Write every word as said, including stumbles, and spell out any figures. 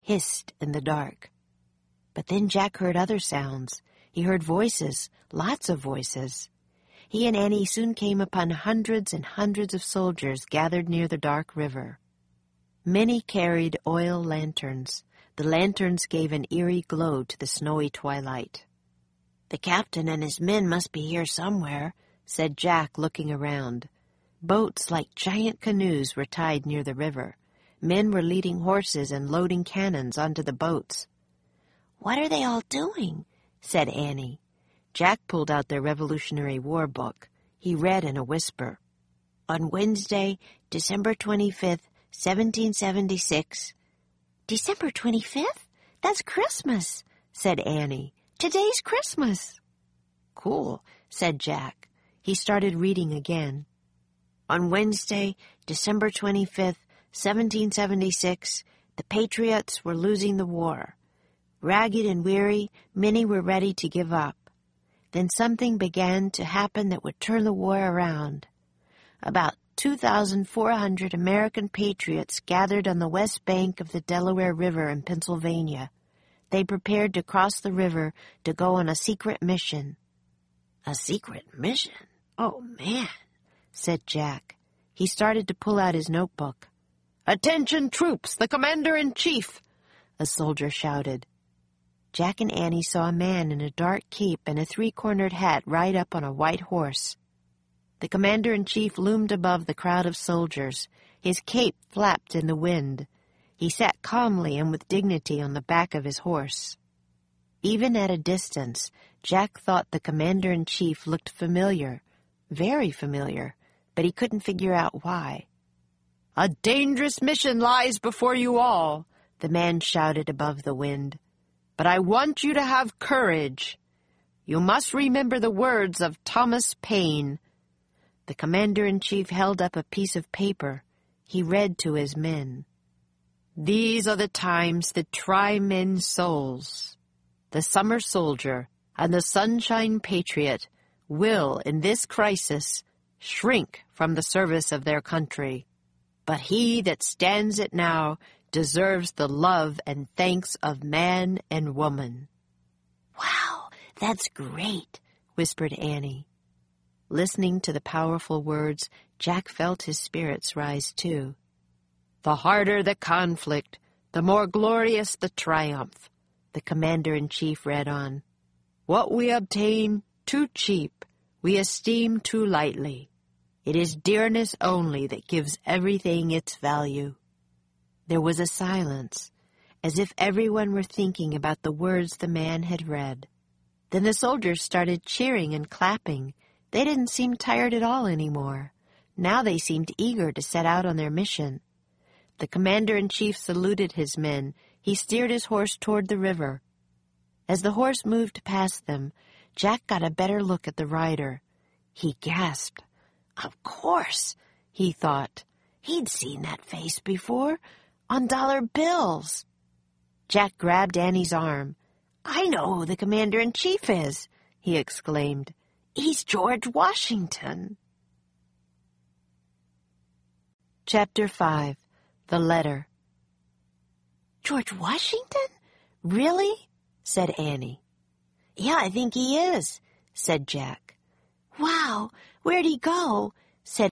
hissed in the dark. But then Jack heard other sounds. He heard voices, lots of voices. He and Annie soon came upon hundreds and hundreds of soldiers gathered near the dark river. Many carried oil lanterns. The lanterns gave an eerie glow to the snowy twilight. "The captain and his men must be here somewhere," said Jack, looking around. Boats like giant canoes were tied near the river. Men were leading horses and loading cannons onto the boats. "What are they all doing?" said Annie. Jack pulled out their Revolutionary War book. He read in a whisper. "On Wednesday, December twenty-fifth, seventeen seventy-six. "December twenty-fifth? That's Christmas," said Annie. "Today's Christmas." "Cool," said Jack. He started reading again. "On Wednesday, December twenty-fifth, seventeen seventy-six, the Patriots were losing the war. Ragged and weary, many were ready to give up. Then something began to happen that would turn the war around. About two thousand four hundred American patriots gathered on the west bank of the Delaware River in Pennsylvania. They prepared to cross the river to go on a secret mission." "A secret mission? Oh, man," said Jack. He started to pull out his notebook. "Attention, troops! The commander-in-chief!" a soldier shouted. Jack and Annie saw a man in a dark cape and a three-cornered hat ride up on a white horse. The commander-in-chief loomed above the crowd of soldiers. His cape flapped in the wind. He sat calmly and with dignity on the back of his horse. Even at a distance, Jack thought the commander-in-chief looked familiar, very familiar, but he couldn't figure out why. "A dangerous mission lies before you all," the man shouted above the wind. "But I want you to have courage. You must remember the words of Thomas Paine." The commander-in-chief held up a piece of paper. He read to his men. "These are the times that try men's souls. The summer soldier and the sunshine patriot will, in this crisis, shrink from the service of their country. But he that stands it now deserves the love and thanks of man and woman." "Wow, that's great," whispered Annie. Listening to the powerful words, Jack felt his spirits rise too. "The harder the conflict, the more glorious the triumph," the commander-in-chief read on. "What we obtain too cheap, we esteem too lightly. It is dearness only that gives everything its value." There was a silence, as if everyone were thinking about the words the man had read. Then the soldiers started cheering and clapping. They didn't seem tired at all anymore. Now they seemed eager to set out on their mission. The commander-in-chief saluted his men. He steered his horse toward the river. As the horse moved past them, Jack got a better look at the rider. He gasped. "Of course," he thought. He'd seen that face before, on dollar bills. Jack grabbed Annie's arm. "I know who the commander-in-chief is," he exclaimed. "He's George Washington." Chapter five. The Letter. "George Washington? Really?" said Annie. "Yeah, I think he is," said Jack. "Wow, where'd he go?" said